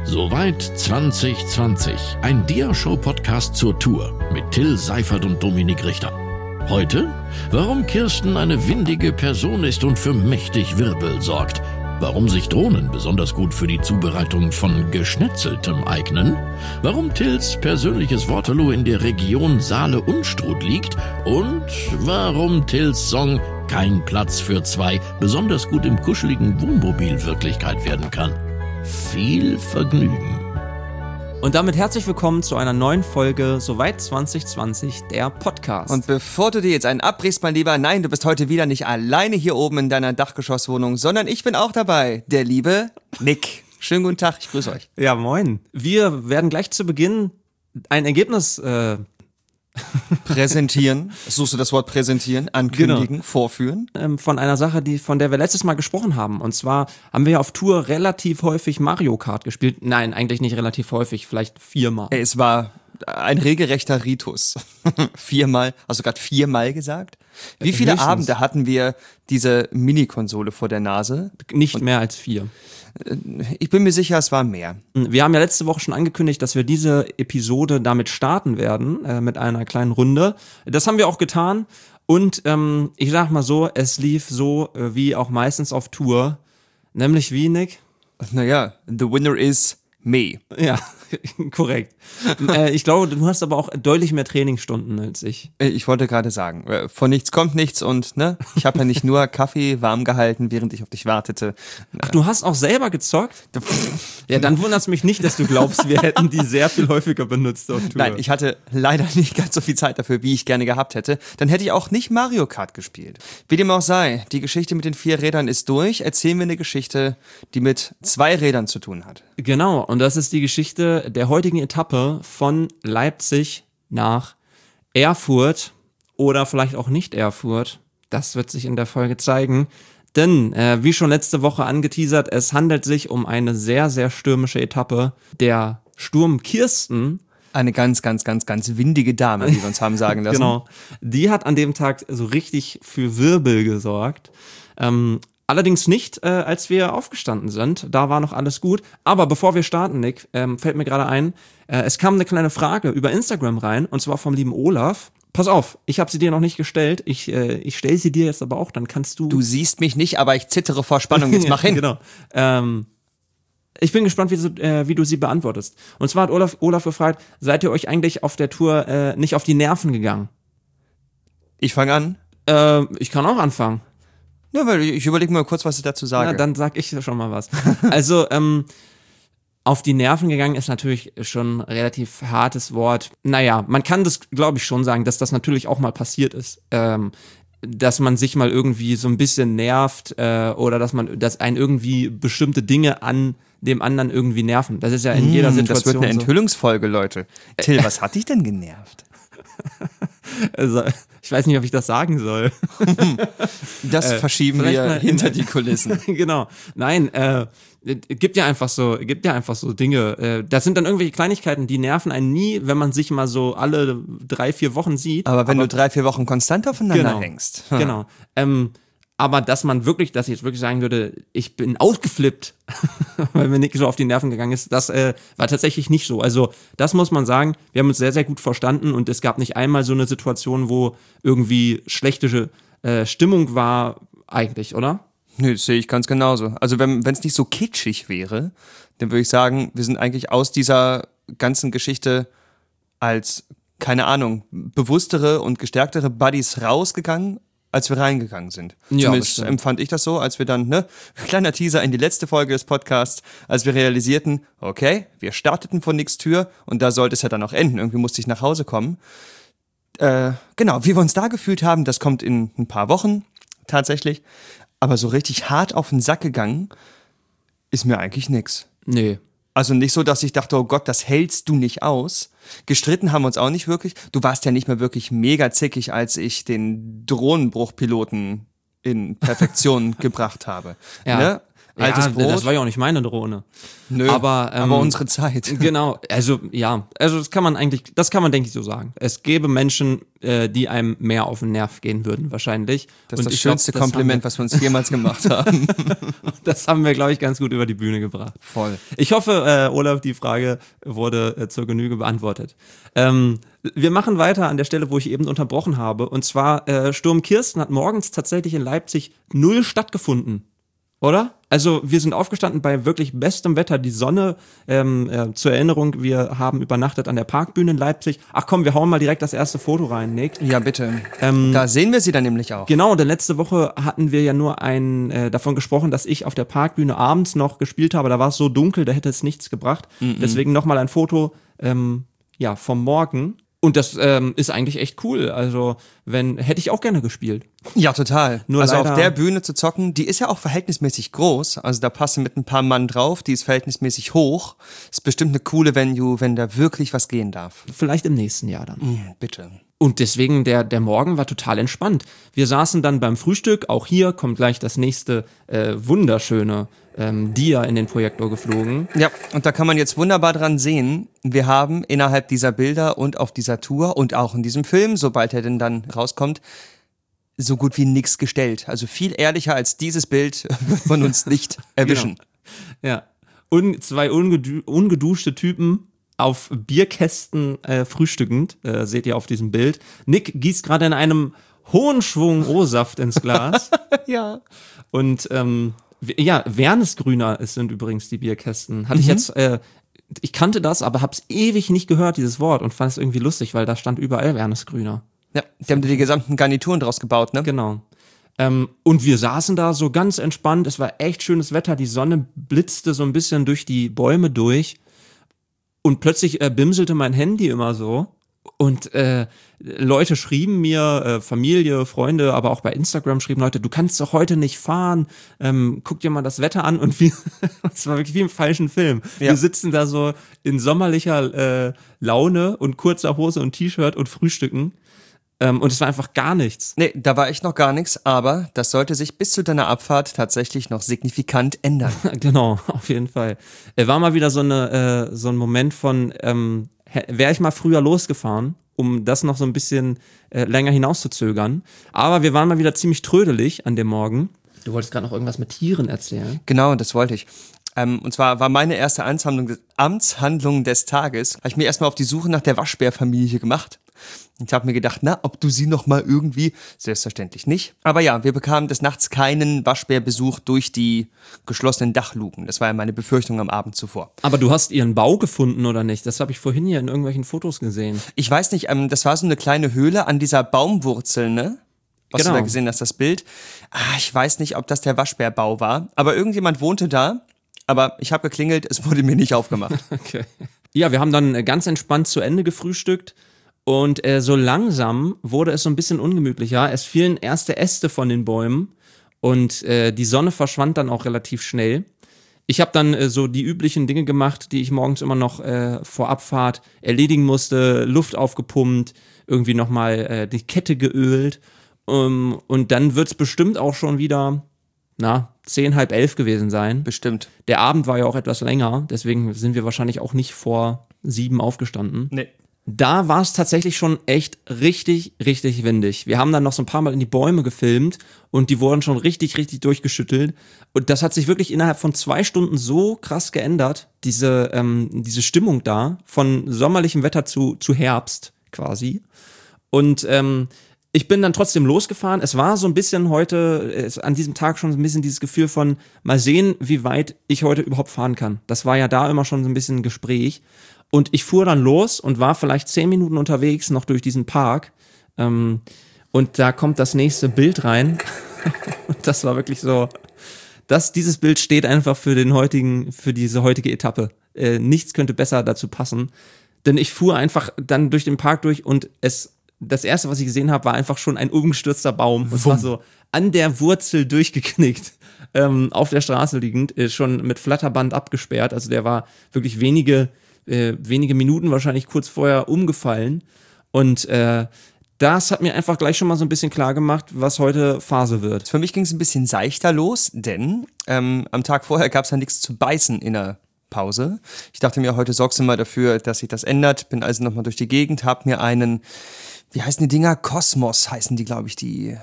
Soweit 2020, ein Dia-Show-Podcast zur Tour mit Till Seifert und Dominik Richter. Heute, warum Kirsten eine windige Person ist und für mächtig Wirbel sorgt, warum sich Drohnen besonders gut für die Zubereitung von Geschnetzeltem eignen, warum Tills persönliches Waterloo in der Region Saale-Unstrut liegt und warum Tills Song Kein Platz für zwei besonders gut im kuscheligen Wohnmobil Wirklichkeit werden kann. Viel Vergnügen. Und damit herzlich willkommen zu einer neuen Folge Soweit 2020, der Podcast. Und bevor du dir jetzt einen abbrichst, mein Lieber, nein, du bist heute wieder nicht alleine hier oben in deiner Dachgeschosswohnung, sondern ich bin auch dabei, der liebe Nick. Schönen guten Tag, ich grüße euch. Ja, moin. Wir werden gleich zu Beginn ein Ergebnis präsentieren. Suchst du das Wort präsentieren, ankündigen, genau. Vorführen? Von einer Sache, von der wir letztes Mal gesprochen haben. Und zwar haben wir auf Tour relativ häufig Mario Kart gespielt. Nein, eigentlich nicht relativ häufig, vielleicht 4-mal. Es war ein regelrechter Ritus. 4-mal, hast du gerade 4-mal gesagt? Wie viele Höchstens. Abende hatten wir diese Mini-Konsole vor der Nase? Nicht mehr als 4. Ich bin mir sicher, es war mehr. Wir haben ja letzte Woche schon angekündigt, dass wir diese Episode damit starten werden, mit einer kleinen Runde. Das haben wir auch getan. Und ich sag mal so, es lief so wie auch meistens auf Tour. Nämlich wie, Nick? Naja, the winner is me. Ja, korrekt. Ich glaube, du hast aber auch deutlich mehr Trainingsstunden als ich. Ich wollte gerade sagen, von nichts kommt nichts und ne, ich habe ja nicht nur Kaffee warm gehalten, während ich auf dich wartete. Ach, du hast auch selber gezockt? Ja, dann wundert es mich nicht, dass du glaubst, wir hätten die sehr viel häufiger benutzt auf Tour. Nein, ich hatte leider nicht ganz so viel Zeit dafür, wie ich gerne gehabt hätte. Dann hätte ich auch nicht Mario Kart gespielt. Wie dem auch sei, die Geschichte mit den 4 Rädern ist durch. Erzählen wir eine Geschichte, die mit 2 Rädern zu tun hat. Genau, und das ist die Geschichte der heutigen Etappe von Leipzig nach Erfurt oder vielleicht auch nicht Erfurt. Das wird sich in der Folge zeigen. Denn, wie schon letzte Woche angeteasert, es handelt sich um eine sehr, sehr stürmische Etappe. Der Sturm Kirsten, Eine ganz, ganz, ganz, ganz windige Dame, wie wir uns haben sagen lassen. genau, die hat an dem Tag so richtig für Wirbel gesorgt. Allerdings nicht, als wir aufgestanden sind. Da war noch alles gut. Aber bevor wir starten, Nick, fällt mir gerade ein, es kam eine kleine Frage über Instagram rein, und zwar vom lieben Olaf. Pass auf, ich habe sie dir noch nicht gestellt. Ich stelle sie dir jetzt aber auch, dann kannst du... Du siehst mich nicht, aber ich zittere vor Spannung. Jetzt mach hin. Genau. Ich bin gespannt, wie du sie beantwortest. Und zwar hat Olaf gefragt, seid ihr euch eigentlich auf der Tour nicht auf die Nerven gegangen? Ich fange an. Ich kann auch anfangen. Ja, weil ich überlege mal kurz, was ich dazu sage. Na, dann sag ich schon mal was. Also, auf die Nerven gegangen ist natürlich schon ein relativ hartes Wort. Naja, man kann das, glaube ich, schon sagen, dass das natürlich auch mal passiert ist. Dass man sich mal irgendwie so ein bisschen nervt oder dass einen irgendwie bestimmte Dinge an dem anderen irgendwie nerven. Das ist ja in jeder Situation Das wird eine so. Enthüllungsfolge, Leute. Till, was hat dich denn genervt? Also, ich weiß nicht, ob ich das sagen soll. Das verschieben wir hinter die Kulissen. Genau. Nein, gibt ja einfach so Dinge. Das sind dann irgendwelche Kleinigkeiten, die nerven einen nie, wenn man sich mal so alle 3-4 Wochen sieht. Aber wenn du 3-4 Wochen konstant aufeinander hängst. Genau. Aber dass ich jetzt wirklich sagen würde, ich bin ausgeflippt, weil mir nicht so auf die Nerven gegangen ist, das war tatsächlich nicht so. Also das muss man sagen, wir haben uns sehr, sehr gut verstanden und es gab nicht einmal so eine Situation, wo irgendwie schlechte Stimmung war, eigentlich, oder? Nö, das sehe ich ganz genauso. Also wenn es nicht so kitschig wäre, dann würde ich sagen, wir sind eigentlich aus dieser ganzen Geschichte als, keine Ahnung, bewusstere und gestärktere Buddies rausgegangen, als wir reingegangen sind. Ja, Zumindest empfand ich das so, als wir dann, kleiner Teaser in die letzte Folge des Podcasts, als wir realisierten, okay, wir starteten vor Nicks Tür und da sollte es ja dann auch enden. Irgendwie musste ich nach Hause kommen. Genau, wie wir uns da gefühlt haben, das kommt in ein paar Wochen tatsächlich. Aber so richtig hart auf den Sack gegangen ist mir eigentlich nix. Nee. Also nicht so, dass ich dachte, oh Gott, das hältst du nicht aus. Gestritten haben wir uns auch nicht wirklich. Du warst ja nicht mehr wirklich mega zickig, als ich den Drohnenbruchpiloten in Perfektion gebracht habe. Ja. Ne? altes Brot. Das war ja auch nicht meine Drohne. Nö, aber unsere Zeit. Genau, also das kann man, denke ich, so sagen. Es gäbe Menschen, die einem mehr auf den Nerv gehen würden, wahrscheinlich. Das ist das schönste Kompliment, was wir uns jemals gemacht haben. Das haben wir, glaube ich, ganz gut über die Bühne gebracht. Voll. Ich hoffe, Olaf, die Frage wurde zur Genüge beantwortet. Wir machen weiter an der Stelle, wo ich eben unterbrochen habe. Und zwar, Sturm Kirsten hat morgens tatsächlich in Leipzig 0 stattgefunden. Oder? Also wir sind aufgestanden bei wirklich bestem Wetter, die Sonne, zur Erinnerung, wir haben übernachtet an der Parkbühne in Leipzig. Ach komm, wir hauen mal direkt das erste Foto rein, Nick. Ja, bitte. Da sehen wir sie dann nämlich auch. Genau, denn letzte Woche hatten wir ja nur davon gesprochen, dass ich auf der Parkbühne abends noch gespielt habe. Da war es so dunkel, da hätte es nichts gebracht. Deswegen nochmal ein Foto vom Morgen. Und das ist eigentlich echt cool. Also, hätte ich auch gerne gespielt. Ja, total. Nur also leider, auf der Bühne zu zocken, die ist ja auch verhältnismäßig groß. Also da passen mit ein paar Mann drauf, die ist verhältnismäßig hoch. Ist bestimmt eine coole Venue, wenn da wirklich was gehen darf. Vielleicht im nächsten Jahr dann. Bitte. Und deswegen, der Morgen war total entspannt. Wir saßen dann beim Frühstück, auch hier kommt gleich das nächste wunderschöne Dia in den Projektor geflogen. Ja, und da kann man jetzt wunderbar dran sehen, wir haben innerhalb dieser Bilder und auf dieser Tour und auch in diesem Film, sobald er denn dann rauskommt, so gut wie nichts gestellt. Also viel ehrlicher als dieses Bild wird man uns nicht erwischen. Genau. Ja, und 2 ungeduschte Typen auf Bierkästen frühstückend, seht ihr auf diesem Bild. Nick gießt gerade in einem hohen Schwung O-Saft ins Glas. Ja. Und Wernesgrüner sind übrigens die Bierkästen. Hatte ich jetzt, ich kannte das, aber hab's ewig nicht gehört, dieses Wort, und fand es irgendwie lustig, weil da stand überall Wernesgrüner. Ja, die haben die gesamten Garnituren draus gebaut, ne? Genau. Und wir saßen da so ganz entspannt, es war echt schönes Wetter, die Sonne blitzte so ein bisschen durch die Bäume durch und plötzlich bimselte mein Handy immer so. Und Leute schrieben mir, Familie, Freunde, aber auch bei Instagram schrieben Leute, du kannst doch heute nicht fahren, guck dir mal das Wetter an. Und es war wirklich wie im falschen Film. Ja. Wir sitzen da so in sommerlicher Laune und kurzer Hose und T-Shirt und frühstücken. Und es war einfach gar nichts. Nee, da war echt noch gar nichts, aber das sollte sich bis zu deiner Abfahrt tatsächlich noch signifikant ändern. Genau, auf jeden Fall. War mal wieder so ein Moment von, wäre ich mal früher losgefahren, um das noch so ein bisschen länger hinauszuzögern. Aber wir waren mal wieder ziemlich trödelig an dem Morgen. Du wolltest gerade noch irgendwas mit Tieren erzählen. Genau, das wollte ich. Und zwar war meine erste Amtshandlung des Tages, habe ich mir erstmal auf die Suche nach der Waschbärfamilie gemacht. Ich habe mir gedacht, ob du sie noch mal irgendwie, selbstverständlich nicht. Aber ja, wir bekamen des Nachts keinen Waschbärbesuch durch die geschlossenen Dachluken. Das war ja meine Befürchtung am Abend zuvor. Aber du hast ihren Bau gefunden, oder nicht? Das habe ich vorhin hier in irgendwelchen Fotos gesehen. Ich weiß nicht, das war so eine kleine Höhle an dieser Baumwurzel, ne? Was genau. Du da gesehen hast, das Bild. Ich weiß nicht, ob das der Waschbärbau war, aber irgendjemand wohnte da. Aber ich habe geklingelt, es wurde mir nicht aufgemacht. Okay. Ja, wir haben dann ganz entspannt zu Ende gefrühstückt. Und so langsam wurde es so ein bisschen ungemütlicher. Es fielen erste Äste von den Bäumen und die Sonne verschwand dann auch relativ schnell. Ich habe dann so die üblichen Dinge gemacht, die ich morgens immer noch vor Abfahrt erledigen musste. Luft aufgepumpt, irgendwie nochmal die Kette geölt. Und dann wird's bestimmt auch schon wieder 10, halb 11 gewesen sein. Bestimmt. Der Abend war ja auch etwas länger, deswegen sind wir wahrscheinlich auch nicht vor 7 aufgestanden. Nee. Da war es tatsächlich schon echt richtig, richtig windig. Wir haben dann noch so ein paar Mal in die Bäume gefilmt und die wurden schon richtig, richtig durchgeschüttelt. Und das hat sich wirklich innerhalb von 2 Stunden so krass geändert, diese Stimmung da, von sommerlichem Wetter zu Herbst quasi. Und ich bin dann trotzdem losgefahren. Es war so ein bisschen heute, an diesem Tag schon so ein bisschen dieses Gefühl von, mal sehen, wie weit ich heute überhaupt fahren kann. Das war ja da immer schon so ein bisschen ein Gespräch. Und ich fuhr dann los und war vielleicht 10 Minuten unterwegs, noch durch diesen Park. Und da kommt das nächste Bild rein. Und das war wirklich so, dieses Bild steht einfach für diese heutige Etappe. Nichts könnte besser dazu passen. Denn ich fuhr einfach dann durch den Park durch und das erste, was ich gesehen habe, war einfach schon ein umgestürzter Baum. Und zwar so an der Wurzel durchgeknickt, auf der Straße liegend, schon mit Flatterband abgesperrt. Also der war wirklich wenige Minuten wahrscheinlich kurz vorher umgefallen. Und das hat mir einfach gleich schon mal so ein bisschen klar gemacht, was heute Phase wird. Für mich ging es ein bisschen seichter los, denn am Tag vorher gab es ja nichts zu beißen in der Pause. Ich dachte mir, heute sorgst du mal dafür, dass sich das ändert. Bin also nochmal durch die Gegend, hab mir einen, wie heißen die Dinger? Kosmos heißen die, glaube ich, die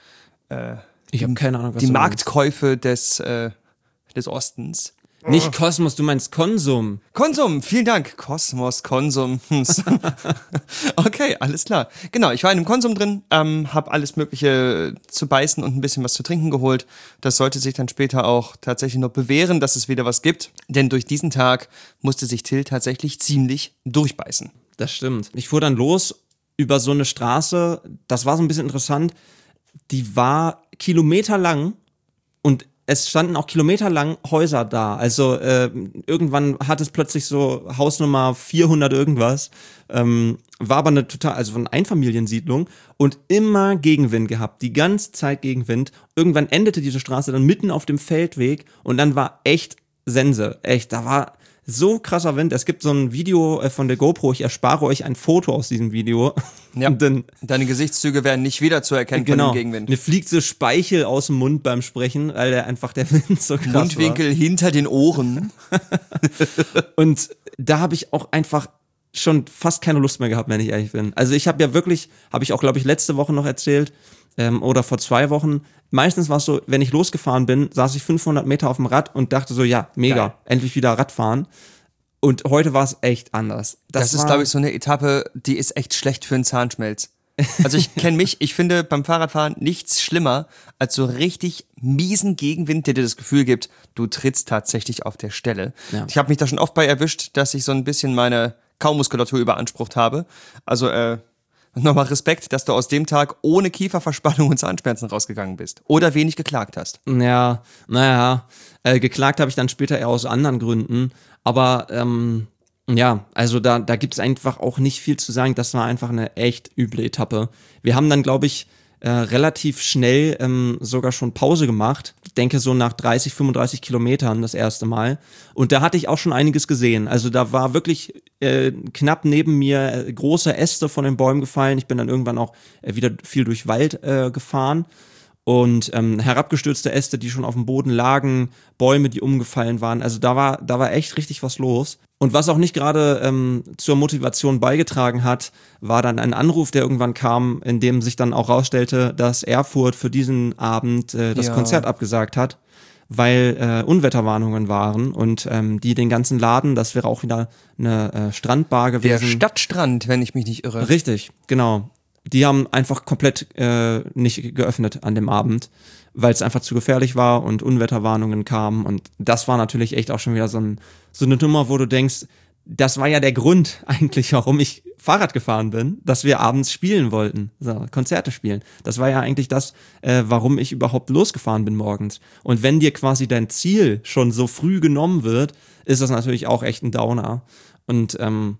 Ich habe keine Ahnung, was die du Marktkäufe des Ostens. meinst. Nicht Kosmos, du meinst Konsum. Konsum, vielen Dank. Kosmos, Konsum. Okay, alles klar. Genau, ich war in einem Konsum drin, habe alles Mögliche zu beißen und ein bisschen was zu trinken geholt. Das sollte sich dann später auch tatsächlich noch bewähren, dass es wieder was gibt. Denn durch diesen Tag musste sich Till tatsächlich ziemlich durchbeißen. Das stimmt. Ich fuhr dann los über so eine Straße, das war so ein bisschen interessant, die war kilometerlang und es standen auch kilometerlang Häuser da. Also irgendwann hat es plötzlich so Hausnummer 400 irgendwas. War aber also eine Einfamiliensiedlung und immer Gegenwind gehabt. Die ganze Zeit Gegenwind. Irgendwann endete diese Straße dann mitten auf dem Feldweg und dann war echt Sense. Echt, da war so krasser Wind. Es gibt so ein Video von der GoPro. Ich erspare euch ein Foto aus diesem Video. Ja, deine Gesichtszüge werden nicht wiederzuerkennen von dem Gegenwind. Mir fliegt so Speichel aus dem Mund beim Sprechen, weil der Wind so krass Mundwinkel war. hinter den Ohren. Und da habe ich auch einfach schon fast keine Lust mehr gehabt, wenn ich ehrlich bin. Also ich habe ja wirklich, habe ich auch, glaube ich, letzte Woche noch erzählt, oder vor 2 Wochen, meistens war es so, wenn ich losgefahren bin, saß ich 500 Meter auf dem Rad und dachte so, ja, mega, geil. Endlich wieder Radfahren. Und heute war es echt anders. Das ist, glaube ich, so eine Etappe, die ist echt schlecht für einen Zahnschmelz. Also ich kenne mich, ich finde beim Fahrradfahren nichts schlimmer als so richtig miesen Gegenwind, der dir das Gefühl gibt, du trittst tatsächlich auf der Stelle. Ja. Ich habe mich da schon oft bei erwischt, dass ich so ein bisschen meine Kaumuskulatur überansprucht habe. Also nochmal Respekt, dass du aus dem Tag ohne Kieferverspannung und Zahnschmerzen rausgegangen bist. Oder wenig geklagt hast. Ja, naja, geklagt habe ich dann später eher aus anderen Gründen. Aber ja, also da gibt's einfach auch nicht viel zu sagen. Das war einfach eine echt üble Etappe. Wir haben dann, glaube ich, relativ schnell sogar schon Pause gemacht. Ich denke so nach 30, 35 Kilometern das erste Mal. Und da hatte ich auch schon einiges gesehen. Also da war wirklich knapp neben mir große Äste von den Bäumen gefallen. Ich bin dann irgendwann auch wieder viel durch Wald gefahren. Und herabgestürzte Äste, die schon auf dem Boden lagen, Bäume, die umgefallen waren. Also da war echt richtig was los. Und was auch nicht gerade zur Motivation beigetragen hat, war dann ein Anruf, der irgendwann kam, in dem sich dann auch rausstellte, dass Erfurt für diesen Abend das Konzert abgesagt hat, weil Unwetterwarnungen waren und die den ganzen Laden, das wäre auch wieder eine Strandbar gewesen. Der Stadtstrand, wenn ich mich nicht irre. Richtig, genau. Die haben einfach komplett nicht geöffnet an dem Abend, weil es einfach zu gefährlich war und Unwetterwarnungen kamen. Und das war natürlich echt auch schon wieder so eine Nummer, wo du denkst, das war ja der Grund eigentlich, warum ich Fahrrad gefahren bin, dass wir abends spielen wollten, so, Konzerte spielen. Das war ja eigentlich das, warum ich überhaupt losgefahren bin morgens. Und wenn dir quasi dein Ziel schon so früh genommen wird, ist das natürlich auch echt ein Downer. Und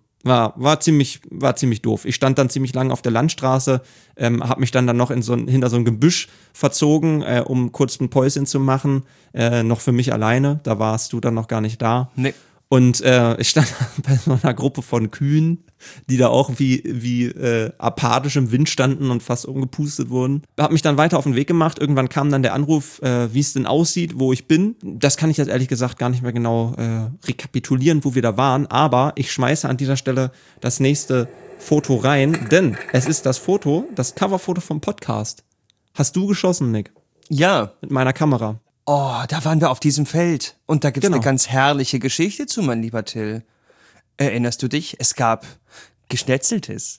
war ziemlich doof. Ich stand dann ziemlich lange auf der Landstraße, habe mich dann noch hinter so ein Gebüsch verzogen, um kurz ein Päuschen zu machen, noch für mich alleine. Da warst du dann noch gar nicht da. Nee. Und ich stand bei so einer Gruppe von Kühen, die da auch wie apathisch im Wind standen und fast umgepustet wurden. Hab mich dann weiter auf den Weg gemacht. Irgendwann kam dann der Anruf, wie es denn aussieht, wo ich bin. Das kann ich jetzt ehrlich gesagt gar nicht mehr genau rekapitulieren, wo wir da waren. Aber ich schmeiße an dieser Stelle das nächste Foto rein, denn es ist das Coverfoto vom Podcast. Hast du geschossen, Nick? Ja. Mit meiner Kamera. Oh, da waren wir auf diesem Feld. Und da gibt's Genau. eine ganz herrliche Geschichte zu, mein lieber Till. Erinnerst du dich? Es gab Geschnetzeltes.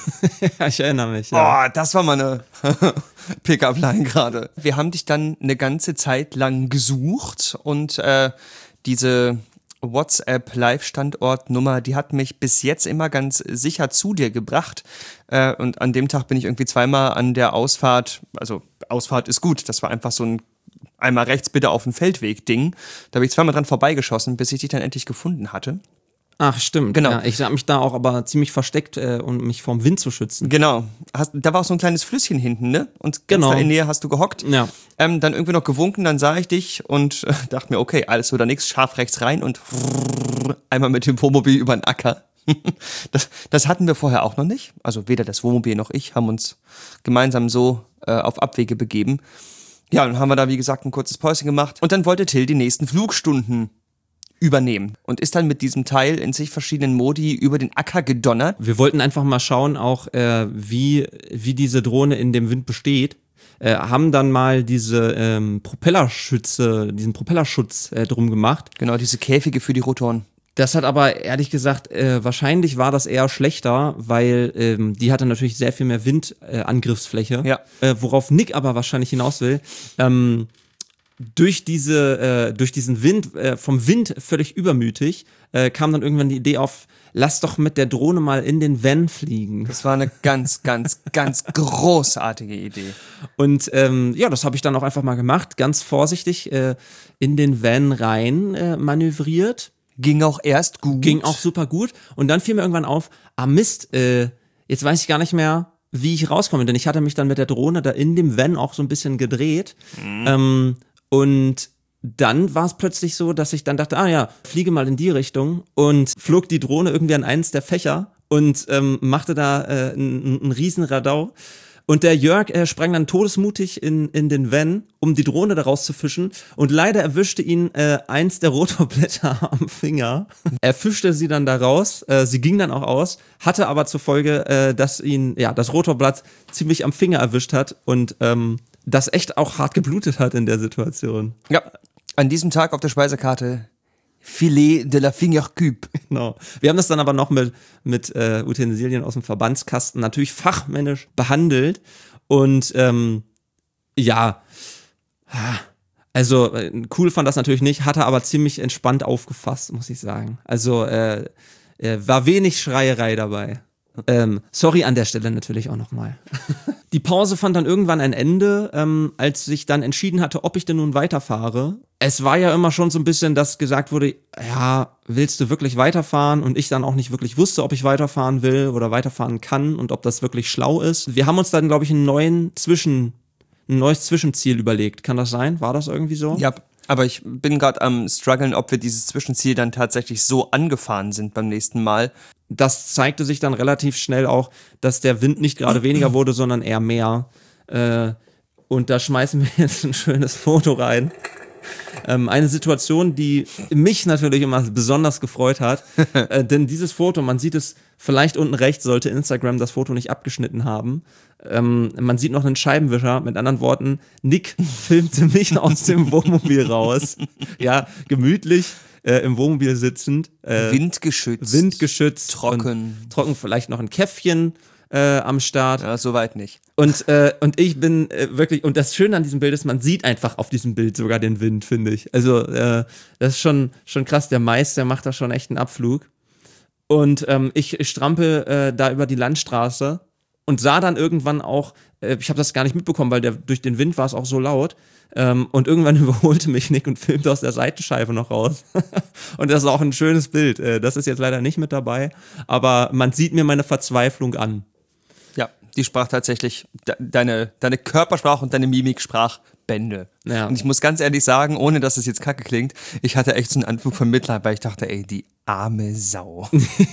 Ja, ich erinnere mich. Ja. Oh, das war mal eine Pick-up-Line gerade. Wir haben dich dann eine ganze Zeit lang gesucht und diese WhatsApp-Live-Standortnummer, die hat mich bis jetzt immer ganz sicher zu dir gebracht. Und an dem Tag bin ich irgendwie zweimal an der Ausfahrt, also Ausfahrt ist gut, das war einfach so ein einmal rechts bitte auf den Feldweg-Ding. Da bin ich zweimal dran vorbeigeschossen, bis ich dich dann endlich gefunden hatte. Ach, stimmt. Genau. Ja, ich habe mich da auch aber ziemlich versteckt, um mich vom Wind zu schützen. Genau. Da war auch so ein kleines Flüsschen hinten, ne? Und ganz Genau. da in der Nähe hast du gehockt. Ja. Dann irgendwie noch gewunken, dann sah ich dich und dachte mir, okay, alles oder nichts, scharf rechts rein und einmal mit dem Wohnmobil über den Acker. Das hatten wir vorher auch noch nicht. Also weder das Wohnmobil noch ich haben uns gemeinsam so auf Abwege begeben. Ja, dann haben wir da, wie gesagt, ein kurzes Päuschen gemacht. Und dann wollte Till die nächsten Flugstunden übernehmen und ist dann mit diesem Teil in sich verschiedenen Modi über den Acker gedonnert. Wir wollten einfach mal schauen, auch wie diese Drohne in dem Wind besteht. Haben dann mal diesen Propellerschutz drum gemacht. Genau, diese Käfige für die Rotoren. Das hat aber ehrlich gesagt, wahrscheinlich war das eher schlechter, weil die hatte natürlich sehr viel mehr Windangriffsfläche. Ja. Worauf Nick aber wahrscheinlich hinaus will. Durch diesen Wind, vom Wind völlig übermütig, kam dann irgendwann die Idee auf, lass doch mit der Drohne mal in den Van fliegen. Das war eine ganz, ganz, ganz großartige Idee. Und das habe ich dann auch einfach mal gemacht, ganz vorsichtig in den Van rein manövriert. Ging auch erst gut. Ging auch super gut. Und dann fiel mir irgendwann auf, Mist, jetzt weiß ich gar nicht mehr, wie ich rauskomme. Denn ich hatte mich dann mit der Drohne da in dem Van auch so ein bisschen gedreht. Und dann war es plötzlich so, dass ich dann dachte, fliege mal in die Richtung. Und flog die Drohne irgendwie an eins der Fächer und machte da einen riesen Radau. Und der Jörg sprang dann todesmutig in den Van, um die Drohne daraus zu fischen. Und leider erwischte ihn eins der Rotorblätter am Finger. Er fischte sie dann da raus. Sie ging dann auch aus, hatte aber zur Folge, dass ihn das Rotorblatt ziemlich am Finger erwischt hat und das echt auch hart geblutet hat in der Situation. Ja, an diesem Tag auf der Speisekarte Filet de la Fingercube. Genau. Wir haben das dann aber noch mit Utensilien aus dem Verbandskasten natürlich fachmännisch behandelt und also cool fand das natürlich nicht, hatte aber ziemlich entspannt aufgefasst, muss ich sagen. Also war wenig Schreierei dabei. Sorry an der Stelle natürlich auch nochmal. Die Pause fand dann irgendwann ein Ende, als ich dann entschieden hatte, ob ich denn nun weiterfahre. Es war ja immer schon so ein bisschen, dass gesagt wurde, ja, willst du wirklich weiterfahren? Und ich dann auch nicht wirklich wusste, ob ich weiterfahren will oder weiterfahren kann und ob das wirklich schlau ist. Wir haben uns dann, glaube ich, ein neues Zwischenziel überlegt. Kann das sein? War das irgendwie so? Ja, aber ich bin gerade am struggeln, ob wir dieses Zwischenziel dann tatsächlich so angefahren sind beim nächsten Mal. Das zeigte sich dann relativ schnell auch, dass der Wind nicht gerade weniger wurde, sondern eher mehr. Und da schmeißen wir jetzt ein schönes Foto rein. Eine Situation, die mich natürlich immer besonders gefreut hat. Denn dieses Foto, man sieht es vielleicht unten rechts, sollte Instagram das Foto nicht abgeschnitten haben. Man sieht noch einen Scheibenwischer. Mit anderen Worten, Nick filmte mich aus dem Wohnmobil raus. Ja, gemütlich. Im Wohnmobil sitzend. Windgeschützt. Trocken, vielleicht noch ein Käffchen am Start. Ja, soweit nicht. Und ich bin wirklich, und das Schöne an diesem Bild ist, man sieht einfach auf diesem Bild sogar den Wind, finde ich. Also das ist schon krass, der Mais, der macht da schon echt einen Abflug. Und ich strampel da über die Landstraße und sah dann irgendwann auch, ich habe das gar nicht mitbekommen, weil durch den Wind war es auch so laut. Und irgendwann überholte mich Nick und filmte aus der Seitenscheibe noch raus. Und das ist auch ein schönes Bild. Das ist jetzt leider nicht mit dabei, aber man sieht mir meine Verzweiflung an. Ja, die sprach tatsächlich, deine Körpersprache und deine Mimik sprach Bände. Ja. Und ich muss ganz ehrlich sagen, ohne dass es jetzt kacke klingt, ich hatte echt so einen Anflug von Mitleid, weil ich dachte, ey, die arme Sau.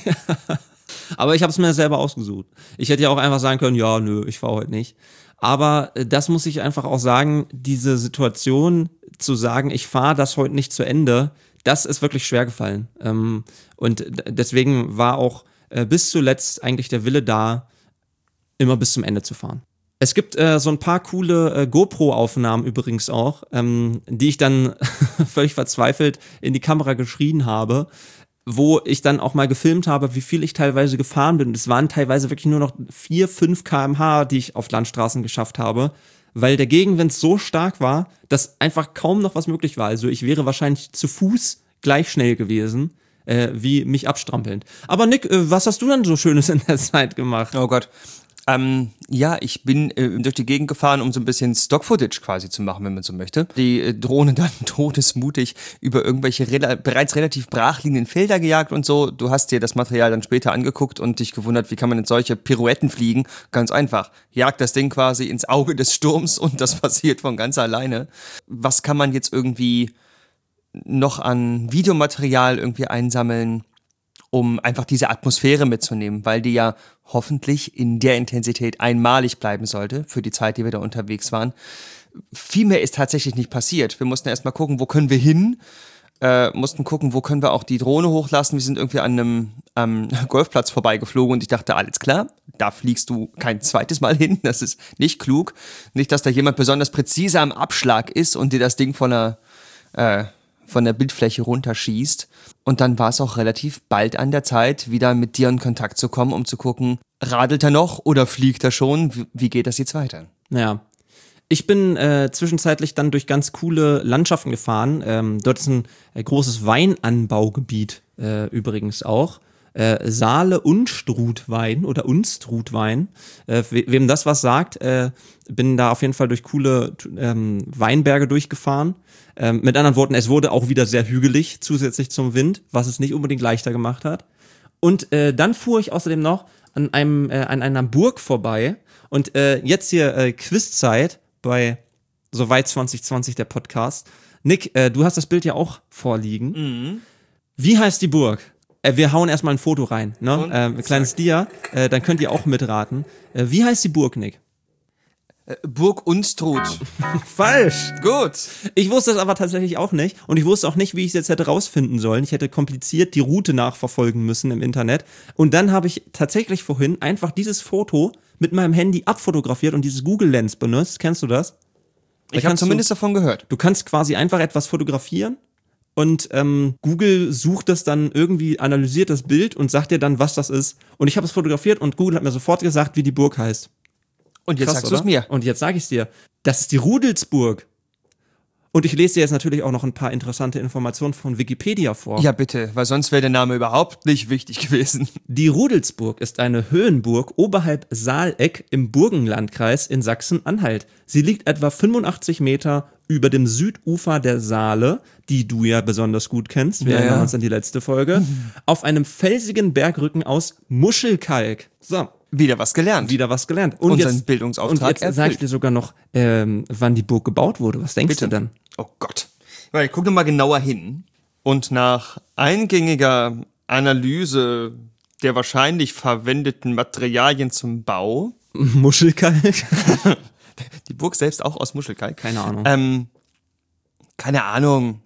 Aber ich habe es mir selber ausgesucht. Ich hätte ja auch einfach sagen können, ja, nö, ich fahre heute nicht. Aber das muss ich einfach auch sagen, diese Situation zu sagen, ich fahre das heute nicht zu Ende, das ist wirklich schwer gefallen. Und deswegen war auch bis zuletzt eigentlich der Wille da, immer bis zum Ende zu fahren. Es gibt so ein paar coole GoPro-Aufnahmen übrigens auch, die ich dann völlig verzweifelt in die Kamera geschrien habe, wo ich dann auch mal gefilmt habe, wie viel ich teilweise gefahren bin. Es waren teilweise wirklich nur noch 4-5 km/h, die ich auf Landstraßen geschafft habe, weil der Gegenwind so stark war, dass einfach kaum noch was möglich war. Also ich wäre wahrscheinlich zu Fuß gleich schnell gewesen, wie mich abstrampelnd. Aber Nick, was hast du denn so Schönes in der Zeit gemacht? Oh Gott. Ja, ich bin durch die Gegend gefahren, um so ein bisschen Stock-Footage quasi zu machen, wenn man so möchte. Die Drohne dann todesmutig über irgendwelche bereits relativ brachliegenden Felder gejagt und so. Du hast dir das Material dann später angeguckt und dich gewundert, wie kann man in solche Pirouetten fliegen? Ganz einfach. Jagt das Ding quasi ins Auge des Sturms und das passiert von ganz alleine. Was kann man jetzt irgendwie noch an Videomaterial irgendwie einsammeln? um einfach diese Atmosphäre mitzunehmen, weil die ja hoffentlich in der Intensität einmalig bleiben sollte für die Zeit, die wir da unterwegs waren. Viel mehr ist tatsächlich nicht passiert. Wir mussten erst mal gucken, wo können wir hin, mussten gucken, wo können wir auch die Drohne hochlassen. Wir sind irgendwie an einem Golfplatz vorbeigeflogen und ich dachte, alles klar, da fliegst du kein zweites Mal hin, das ist nicht klug. Nicht, dass da jemand besonders präzise am Abschlag ist und dir das Ding von der Bildfläche runterschießt. Und dann war es auch relativ bald an der Zeit, wieder mit dir in Kontakt zu kommen, um zu gucken, radelt er noch oder fliegt er schon? Wie geht das jetzt weiter? Ja. Ich bin zwischenzeitlich dann durch ganz coole Landschaften gefahren. Dort ist ein großes Weinanbaugebiet übrigens auch. Saale Unstrutwein oder Unstrutwein. Wem das was sagt, bin da auf jeden Fall durch coole Weinberge durchgefahren. Mit anderen Worten, es wurde auch wieder sehr hügelig zusätzlich zum Wind, was es nicht unbedingt leichter gemacht hat. Und dann fuhr ich außerdem noch an einer Burg vorbei. Und jetzt hier Quizzeit bei Soweit 2020 der Podcast. Nick, du hast das Bild ja auch vorliegen. Mhm. Wie heißt die Burg? Wir hauen erstmal ein Foto rein, ne? Ein kleines Dia, dann könnt ihr auch mitraten. Wie heißt die Burg, Nick? Burg Unstrut. Falsch! Gut. Ich wusste es aber tatsächlich auch nicht und ich wusste auch nicht, wie ich es jetzt hätte rausfinden sollen. Ich hätte kompliziert die Route nachverfolgen müssen im Internet und dann habe ich tatsächlich vorhin einfach dieses Foto mit meinem Handy abfotografiert und dieses Google Lens benutzt. Kennst du das? Ich habe zumindest davon gehört. Du kannst quasi einfach etwas fotografieren und Google sucht das dann irgendwie, analysiert das Bild und sagt dir dann, was das ist. Und ich habe es fotografiert und Google hat mir sofort gesagt, wie die Burg heißt. Und jetzt Krass, sagst du es mir. Und jetzt sage ich es dir. Das ist die Rudelsburg. Und ich lese dir jetzt natürlich auch noch ein paar interessante Informationen von Wikipedia vor. Ja, bitte, weil sonst wäre der Name überhaupt nicht wichtig gewesen. Die Rudelsburg ist eine Höhenburg oberhalb Saaleck im Burgenlandkreis in Sachsen-Anhalt. Sie liegt etwa 85 Meter über dem Südufer der Saale, die du ja besonders gut kennst, wir erinnern uns an die letzte Folge, auf einem felsigen Bergrücken aus Muschelkalk. So. Wieder was gelernt. Und unseren Bildungsauftrag Und jetzt sag ich dir sogar noch, wann die Burg gebaut wurde. Was denkst du denn? Oh Gott. Ich gucke mal genauer hin. Und nach eingängiger Analyse der wahrscheinlich verwendeten Materialien zum Bau. Muschelkalk? Die Burg selbst auch aus Muschelkalk. Keine Ahnung. Keine Ahnung.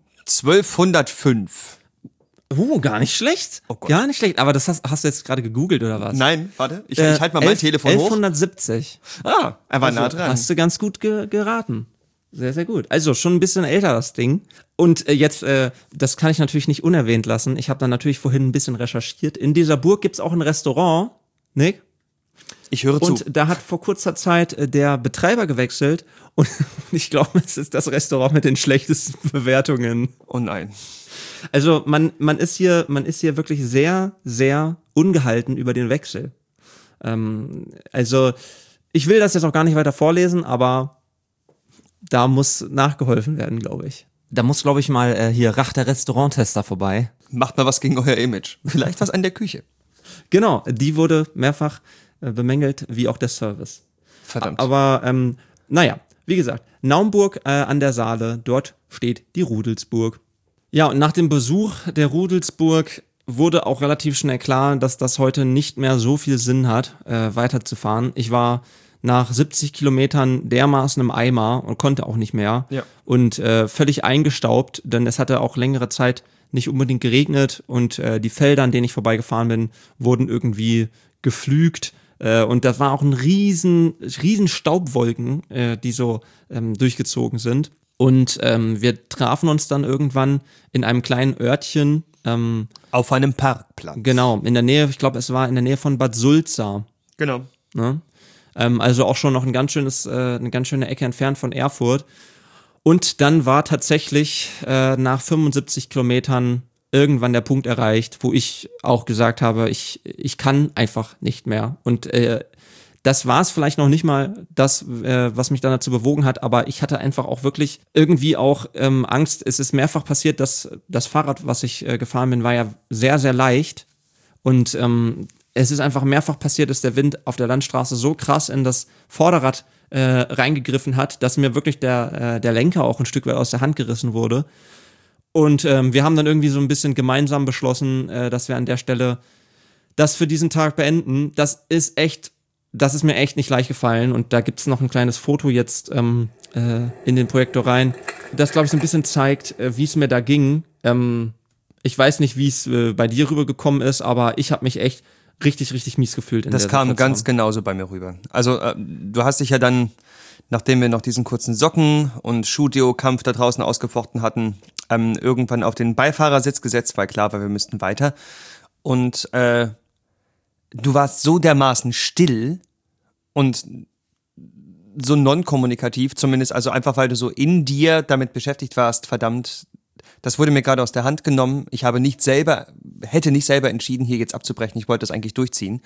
1205. Gar nicht schlecht. Oh Gott. Gar nicht schlecht. Aber das hast du jetzt gerade gegoogelt, oder was? Nein, warte. Ich halte mal mein Telefon 1170. hoch. Er war nah dran. Hast du ganz gut geraten. Sehr, sehr gut. Also schon ein bisschen älter, das Ding. Und jetzt, das kann ich natürlich nicht unerwähnt lassen. Ich habe dann natürlich vorhin ein bisschen recherchiert. In dieser Burg gibt's auch ein Restaurant, Nick. Ich höre zu. Und da hat vor kurzer Zeit der Betreiber gewechselt. Und ich glaube, es ist das Restaurant mit den schlechtesten Bewertungen. Oh nein. Also man ist hier wirklich sehr, sehr ungehalten über den Wechsel. Also ich will das jetzt auch gar nicht weiter vorlesen, aber da muss nachgeholfen werden, glaube ich. Da muss, glaube ich, mal hier Rach der Restauranttester vorbei. Macht mal was gegen euer Image. Vielleicht was an der Küche. Genau, die wurde mehrfach bemängelt, wie auch der Service. Verdammt. Aber naja, wie gesagt, Naumburg an der Saale, dort steht die Rudelsburg. Ja, und nach dem Besuch der Rudelsburg wurde auch relativ schnell klar, dass das heute nicht mehr so viel Sinn hat, weiterzufahren. Ich war nach 70 Kilometern dermaßen im Eimer und konnte auch nicht mehr. Ja. Und völlig eingestaubt, denn es hatte auch längere Zeit nicht unbedingt geregnet und die Felder, an denen ich vorbeigefahren bin, wurden irgendwie gepflügt. Und das war auch ein riesen Staubwolken, die so durchgezogen sind. Und wir trafen uns dann irgendwann in einem kleinen Örtchen. Auf einem Parkplatz. Genau, in der Nähe, ich glaube, es war in der Nähe von Bad Sulza. Genau. Ne? Also auch schon noch eine ganz schöne Ecke entfernt von Erfurt. Und dann war tatsächlich nach 75 Kilometern irgendwann der Punkt erreicht, wo ich auch gesagt habe, ich kann einfach nicht mehr. Und das war es vielleicht noch nicht mal das, was mich dann dazu bewogen hat, aber ich hatte einfach auch wirklich irgendwie auch Angst. Es ist mehrfach passiert, dass das Fahrrad, was ich gefahren bin, war ja sehr, sehr leicht. Und es ist einfach mehrfach passiert, dass der Wind auf der Landstraße so krass in das Vorderrad reingegriffen hat, dass mir wirklich der Lenker auch ein Stück weit aus der Hand gerissen wurde. Und wir haben dann irgendwie so ein bisschen gemeinsam beschlossen, dass wir an der Stelle das für diesen Tag beenden. Das ist mir echt nicht leicht gefallen. Und da gibt's noch ein kleines Foto jetzt in den Projektor rein, das, glaube ich, so ein bisschen zeigt, wie es mir da ging. Ich weiß nicht, wie es bei dir rübergekommen ist, aber ich habe mich echt richtig, richtig mies gefühlt in der Situation. Das kam ganz genauso bei mir rüber. Also du hast dich ja dann, nachdem wir noch diesen kurzen Socken- und Schuhdeo-Kampf da draußen ausgefochten hatten, irgendwann auf den Beifahrersitz gesetzt, weil klar war, wir müssten weiter. Und du warst so dermaßen still und so non-kommunikativ zumindest, also einfach, weil du so in dir damit beschäftigt warst, verdammt, das wurde mir gerade aus der Hand genommen. Ich hätte nicht selber entschieden, hier jetzt abzubrechen. Ich wollte das eigentlich durchziehen.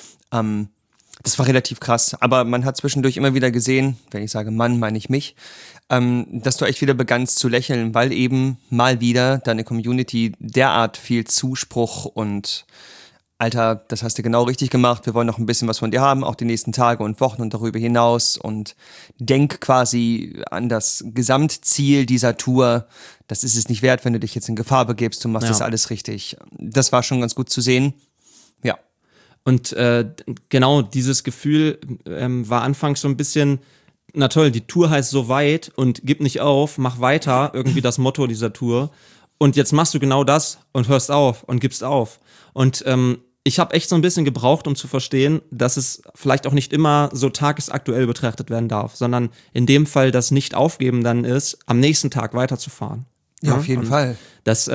Das war relativ krass, aber man hat zwischendurch immer wieder gesehen, wenn ich sage Mann, meine ich mich, dass du echt wieder begannst zu lächeln, weil eben mal wieder deine Community derart viel Zuspruch und Alter, das hast du genau richtig gemacht, wir wollen noch ein bisschen was von dir haben, auch die nächsten Tage und Wochen und darüber hinaus und denk quasi an das Gesamtziel dieser Tour, das ist es nicht wert, wenn du dich jetzt in Gefahr begibst, du machst das alles richtig. Das war schon ganz gut zu sehen, ja. Und genau dieses Gefühl war anfangs so ein bisschen, na toll, die Tour heißt so weit und gib nicht auf, mach weiter, irgendwie das Motto dieser Tour. Und jetzt machst du genau das und hörst auf und gibst auf. Und ich habe echt so ein bisschen gebraucht, um zu verstehen, dass es vielleicht auch nicht immer so tagesaktuell betrachtet werden darf, sondern in dem Fall das Nicht-Aufgeben dann ist, am nächsten Tag weiterzufahren. Ja, auf jeden Fall. Das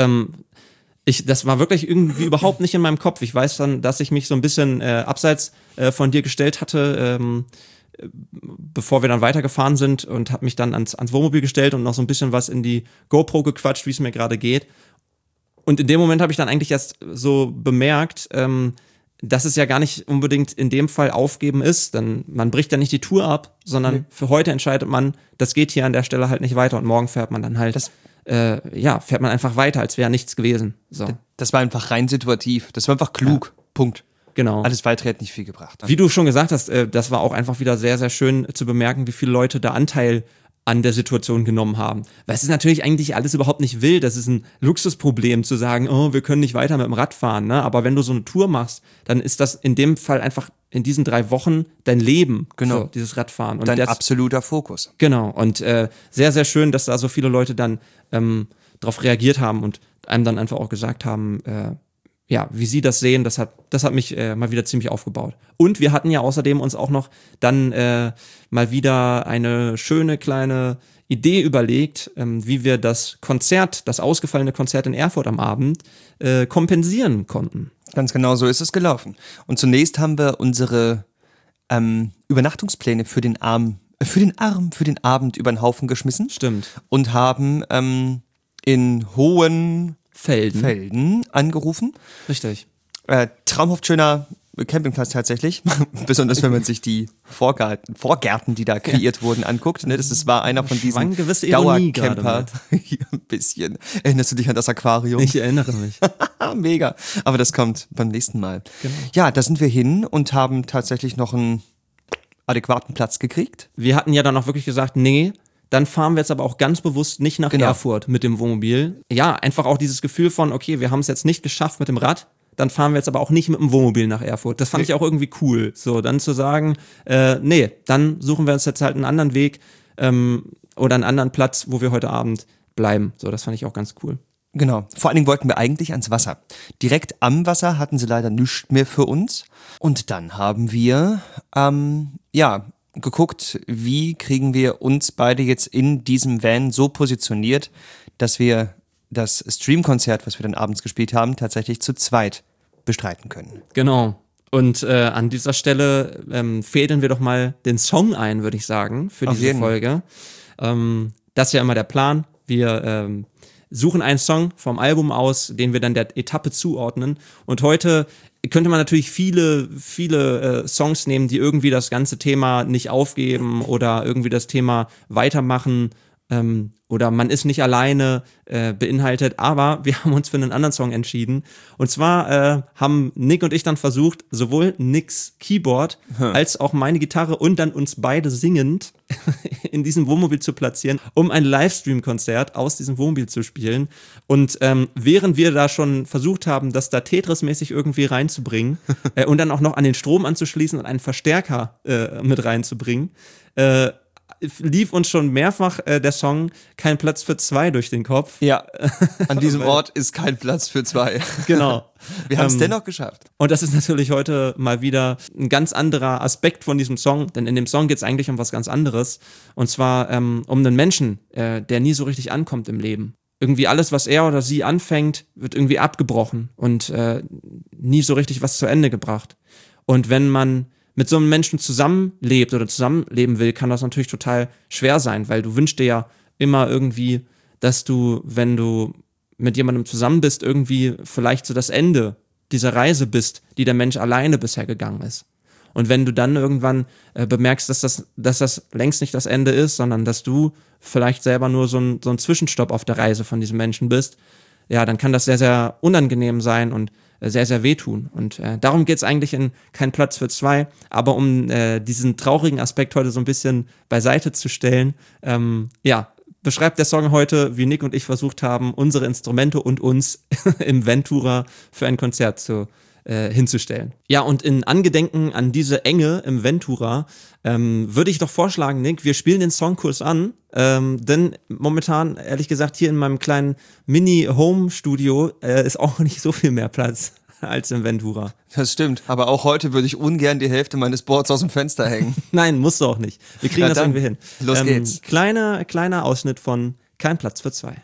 war wirklich irgendwie überhaupt nicht in meinem Kopf. Ich weiß dann, dass ich mich so ein bisschen abseits von dir gestellt hatte, bevor wir dann weitergefahren sind und habe mich dann ans Wohnmobil gestellt und noch so ein bisschen was in die GoPro gequatscht, wie es mir gerade geht. Und in dem Moment habe ich dann eigentlich erst so bemerkt, dass es ja gar nicht unbedingt in dem Fall aufgeben ist, denn man bricht ja nicht die Tour ab, sondern für heute entscheidet man, das geht hier an der Stelle halt nicht weiter und morgen fährt man dann halt, fährt man einfach weiter, als wäre nichts gewesen. So. Das war einfach rein situativ, das war einfach klug, Punkt. Genau. Alles weitere hat nicht viel gebracht. Wie du schon gesagt hast, das war auch einfach wieder sehr, sehr schön zu bemerken, wie viele Leute da Anteil an der Situation genommen haben. Weil es ist natürlich eigentlich alles überhaupt nicht wild. Das ist ein Luxusproblem zu sagen, oh, wir können nicht weiter mit dem Rad fahren. Ne? Aber wenn du so eine Tour machst, dann ist das in dem Fall einfach in diesen 3 Wochen dein Leben, genau. So, dieses Radfahren. Und dein absoluter Fokus. Genau. Und sehr, sehr schön, dass da so viele Leute dann darauf reagiert haben und einem dann einfach auch gesagt haben, wie sie das sehen, das hat mich mal wieder ziemlich aufgebaut. Und wir hatten ja außerdem uns auch noch dann mal wieder eine schöne kleine Idee überlegt, wie wir das ausgefallene Konzert in Erfurt am Abend kompensieren konnten. Ganz genau so ist es gelaufen. Und zunächst haben wir unsere Übernachtungspläne für den Abend über den Haufen geschmissen. Stimmt. Und haben in Hohenfelden angerufen. Richtig. Traumhaft schöner Campingplatz tatsächlich. Besonders wenn man sich die Vorgärten, die da kreiert wurden, anguckt. Ne? Das war einer von diesen Dauercamper. Ein bisschen. Erinnerst du dich an das Aquarium? Ich erinnere mich. Mega. Aber das kommt beim nächsten Mal. Genau. Ja, da sind wir hin und haben tatsächlich noch einen adäquaten Platz gekriegt. Wir hatten ja dann auch wirklich gesagt, nee, dann fahren wir jetzt aber auch ganz bewusst nicht nach Erfurt mit dem Wohnmobil. Ja, einfach auch dieses Gefühl von, okay, wir haben es jetzt nicht geschafft mit dem Rad, dann fahren wir jetzt aber auch nicht mit dem Wohnmobil nach Erfurt. Das fand ich auch irgendwie cool. So, dann zu sagen, dann suchen wir uns jetzt halt einen anderen Weg oder einen anderen Platz, wo wir heute Abend bleiben. So, das fand ich auch ganz cool. Genau. Vor allen Dingen wollten wir eigentlich ans Wasser. Direkt am Wasser hatten sie leider nichts mehr für uns. Und dann haben wir, geguckt, wie kriegen wir uns beide jetzt in diesem Van so positioniert, dass wir das Streamkonzert, was wir dann abends gespielt haben, tatsächlich zu zweit bestreiten können. Genau. Und an dieser Stelle fädeln wir doch mal den Song ein, würde ich sagen, für diese Folge. Das ist ja immer der Plan. Wir suchen einen Song vom Album aus, den wir dann der Etappe zuordnen. Und heute könnte man natürlich viele Songs nehmen, die irgendwie das ganze Thema nicht aufgeben oder irgendwie das Thema weitermachen oder Man ist nicht alleine beinhaltet, aber wir haben uns für einen anderen Song entschieden. Und zwar haben Nick und ich dann versucht, sowohl Nicks Keyboard als auch meine Gitarre und dann uns beide singend in diesem Wohnmobil zu platzieren, um ein Livestream-Konzert aus diesem Wohnmobil zu spielen. Und während wir da schon versucht haben, das da Tetris-mäßig irgendwie reinzubringen und dann auch noch an den Strom anzuschließen und einen Verstärker mit reinzubringen, lief uns schon mehrfach der Song Kein Platz für zwei durch den Kopf. Ja, an diesem Ort ist kein Platz für zwei. Genau. Wir haben es dennoch geschafft. Und das ist natürlich heute mal wieder ein ganz anderer Aspekt von diesem Song, denn in dem Song geht es eigentlich um was ganz anderes. Und zwar um einen Menschen, der nie so richtig ankommt im Leben. Irgendwie alles, was er oder sie anfängt, wird irgendwie abgebrochen und nie so richtig was zu Ende gebracht. Und wenn man mit so einem Menschen zusammenlebt oder zusammenleben will, kann das natürlich total schwer sein, weil du wünschst dir ja immer irgendwie, dass du, wenn du mit jemandem zusammen bist, irgendwie vielleicht so das Ende dieser Reise bist, die der Mensch alleine bisher gegangen ist. Und wenn du dann irgendwann bemerkst, dass das längst nicht das Ende ist, sondern dass du vielleicht selber nur so ein Zwischenstopp auf der Reise von diesem Menschen bist, ja, dann kann das sehr, sehr unangenehm sein und sehr, sehr wehtun. Und darum geht's eigentlich in Kein Platz für zwei. Aber um diesen traurigen Aspekt heute so ein bisschen beiseite zu stellen, beschreibt der Song heute, wie Nick und ich versucht haben, unsere Instrumente und uns im Ventura für ein Konzert hinzustellen. Ja, und in Angedenken an diese Enge im Ventura würde ich doch vorschlagen, Nick, wir spielen den Song kurz an, denn momentan, ehrlich gesagt, hier in meinem kleinen Mini-Home-Studio ist auch nicht so viel mehr Platz als im Ventura. Das stimmt, aber auch heute würde ich ungern die Hälfte meines Boards aus dem Fenster hängen. Nein, musst du auch nicht. Wir kriegen das irgendwie hin. Los geht's. Kleiner Ausschnitt von Kein Platz für zwei.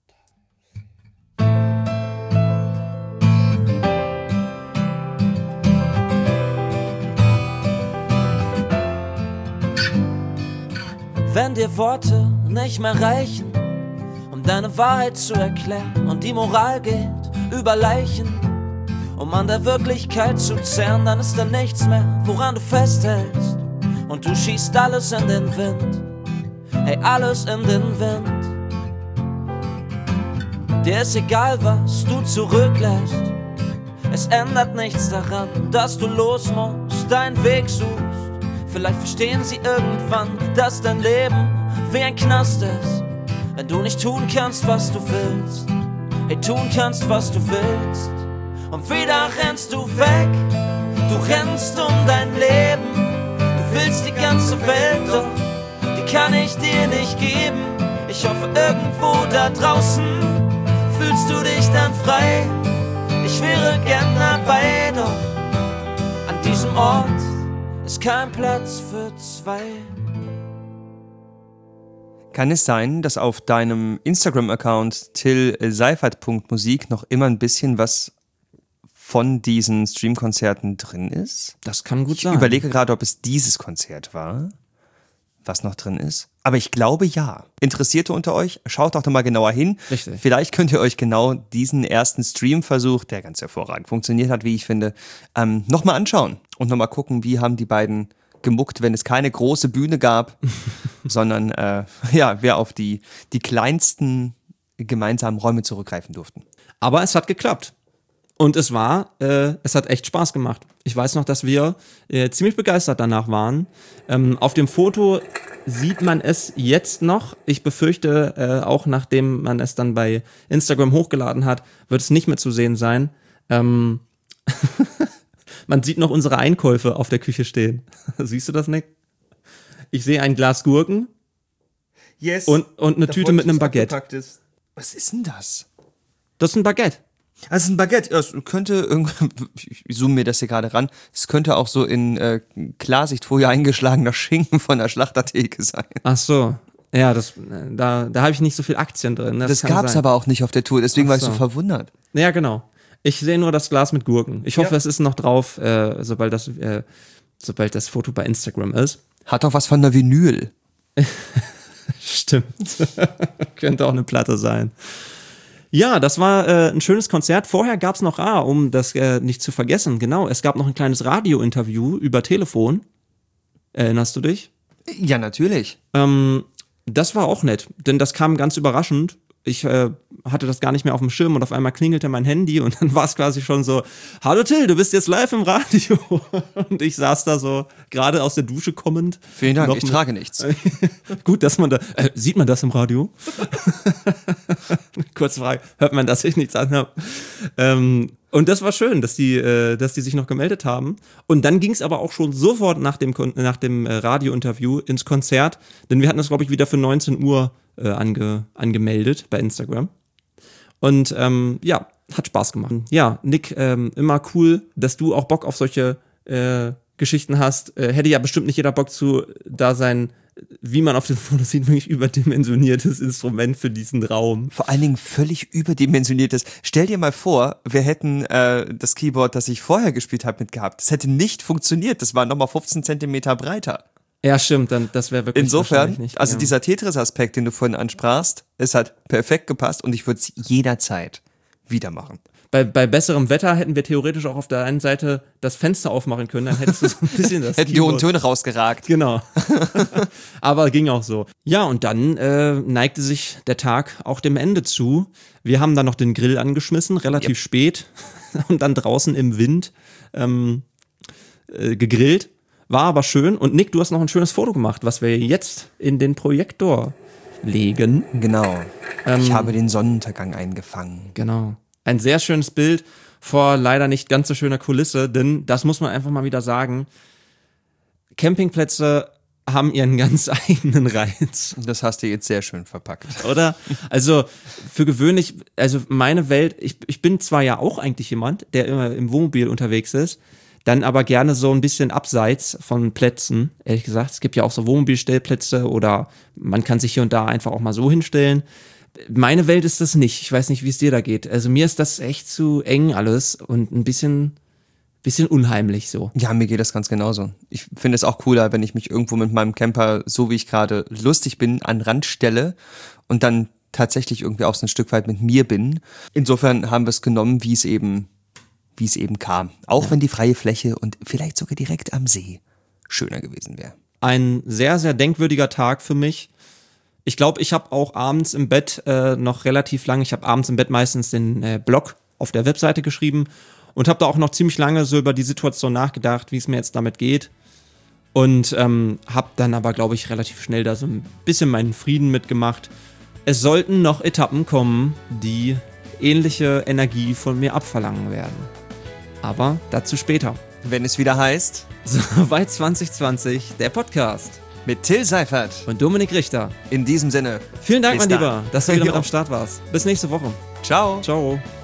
Wenn dir Worte nicht mehr reichen, um deine Wahrheit zu erklären und die Moral geht über Leichen, um an der Wirklichkeit zu zehren, dann ist da nichts mehr, woran du festhältst und du schießt alles in den Wind, hey, alles in den Wind. Dir ist egal, was du zurücklässt, es ändert nichts daran, dass du los musst, deinen Weg suchst. Vielleicht verstehen sie irgendwann, dass dein Leben wie ein Knast ist, wenn du nicht tun kannst, was du willst. Hey, tun kannst, was du willst. Und wieder rennst du weg, du rennst um dein Leben. Du willst die ganze Welt, doch die kann ich dir nicht geben. Ich hoffe, irgendwo da draußen fühlst du dich dann frei. Ich wäre gern dabei, doch an diesem Ort ist kein Platz für zwei. Kann es sein, dass auf deinem Instagram-Account tillseifert.musik noch immer ein bisschen was von diesen Streamkonzerten drin ist? Das kann gut sein. Ich überlege gerade, ob es dieses Konzert war, was noch drin ist. Aber ich glaube, ja. Interessierte unter euch, schaut doch mal genauer hin. Richtig. Vielleicht könnt ihr euch genau diesen ersten Streamversuch, der ganz hervorragend funktioniert hat, wie ich finde, nochmal anschauen und nochmal gucken, wie haben die beiden gemuckt, wenn es keine große Bühne gab, sondern wir auf die kleinsten gemeinsamen Räume zurückgreifen durften. Aber es hat geklappt. Und es hat echt Spaß gemacht. Ich weiß noch, dass wir ziemlich begeistert danach waren. Auf dem Foto sieht man es jetzt noch. Ich befürchte, auch nachdem man es dann bei Instagram hochgeladen hat, wird es nicht mehr zu sehen sein. Man sieht noch unsere Einkäufe auf der Küche stehen. Siehst du das, Nick? Ich sehe ein Glas Gurken und eine Tüte mit einem Baguette. Was ist denn das? Das ist ein Baguette. Das ist ein Baguette. Es könnte, ich zoome mir das hier gerade ran, es könnte auch so in Klarsichtfolie eingeschlagener Schinken von der Schlachtertheke sein. Ach so. Ja, da habe ich nicht so viel Aktien drin. Das gab's aber auch nicht auf der Tour, deswegen war ich so verwundert. Ja, genau. Ich sehe nur das Glas mit Gurken. Ich hoffe, es ist noch drauf, sobald das Foto bei Instagram ist. Hat doch was von einer Vinyl. Stimmt. Könnte auch eine Platte sein. Ja, das war ein schönes Konzert. Vorher gab's noch, um das nicht zu vergessen, genau, es gab noch ein kleines Radiointerview über Telefon. Erinnerst du dich? Ja, natürlich. Das war auch nett, denn das kam ganz überraschend. Ich hatte das gar nicht mehr auf dem Schirm und auf einmal klingelte mein Handy und dann war es quasi schon so, hallo Till, du bist jetzt live im Radio. Und ich saß da so, gerade aus der Dusche kommend. Vielen Dank, ich trage nichts. Gut, dass man da, sieht man das im Radio? Kurze Frage, hört man, dass ich nichts anhabe? Und das war schön, dass die sich noch gemeldet haben. Und dann ging es aber auch schon sofort nach dem Radiointerview ins Konzert, denn wir hatten das, glaube ich, wieder für 19 Uhr angemeldet bei Instagram. Und ja, hat Spaß gemacht. Ja, Nick, immer cool, dass du auch Bock auf solche Geschichten hast. Hätte ja bestimmt nicht jeder Bock zu da sein, wie man auf den Fotos sieht, wirklich überdimensioniertes Instrument für diesen Raum. Vor allen Dingen völlig überdimensioniertes. Stell dir mal vor, wir hätten das Keyboard, das ich vorher gespielt habe, mitgehabt. Das hätte nicht funktioniert. Das war nochmal 15 Zentimeter breiter. Ja, stimmt, dann das wäre wirklich insofern, nicht, also ja. Dieser Tetris-Aspekt, den du vorhin ansprachst, es hat perfekt gepasst und ich würde es jederzeit wieder machen. Bei besserem Wetter hätten wir theoretisch auch auf der einen Seite das Fenster aufmachen können, dann hättest du so ein bisschen das hätten die hohen Töne rausgeragt. Genau. Aber ging auch so. Ja, und dann neigte sich der Tag auch dem Ende zu. Wir haben dann noch den Grill angeschmissen, relativ spät und dann draußen im Wind gegrillt. War aber schön. Und Nick, du hast noch ein schönes Foto gemacht, was wir jetzt in den Projektor legen. Genau. Ich habe den Sonnenuntergang eingefangen. Genau. Ein sehr schönes Bild vor leider nicht ganz so schöner Kulisse, denn das muss man einfach mal wieder sagen. Campingplätze haben ihren ganz eigenen Reiz. Das hast du jetzt sehr schön verpackt. Oder? Also für gewöhnlich, also meine Welt, ich bin zwar ja auch eigentlich jemand, der immer im Wohnmobil unterwegs ist, dann aber gerne so ein bisschen abseits von Plätzen, ehrlich gesagt. Es gibt ja auch so Wohnmobilstellplätze oder man kann sich hier und da einfach auch mal so hinstellen. Meine Welt ist das nicht. Ich weiß nicht, wie es dir da geht. Also mir ist das echt zu eng alles und ein bisschen unheimlich so. Ja, mir geht das ganz genauso. Ich finde es auch cooler, wenn ich mich irgendwo mit meinem Camper, so wie ich gerade lustig bin, an den Rand stelle und dann tatsächlich irgendwie auch so ein Stück weit mit mir bin. Insofern haben wir es genommen, wie es eben kam. Auch wenn die freie Fläche und vielleicht sogar direkt am See schöner gewesen wäre. Ein sehr, sehr denkwürdiger Tag für mich. Ich glaube, ich habe auch abends im Bett noch relativ lange, ich habe abends im Bett meistens den Blog auf der Webseite geschrieben und habe da auch noch ziemlich lange so über die Situation nachgedacht, wie es mir jetzt damit geht. Und habe dann aber, glaube ich, relativ schnell da so ein bisschen meinen Frieden mitgemacht. Es sollten noch Etappen kommen, die ähnliche Energie von mir abverlangen werden. Aber dazu später. Wenn es wieder heißt... Soweit 2020, der Podcast. Mit Till Seifert. Und Dominik Richter. In diesem Sinne. Vielen Dank, Bis mein dann. Lieber, dass du wieder mit am Start warst. Bis nächste Woche. Ciao. Ciao.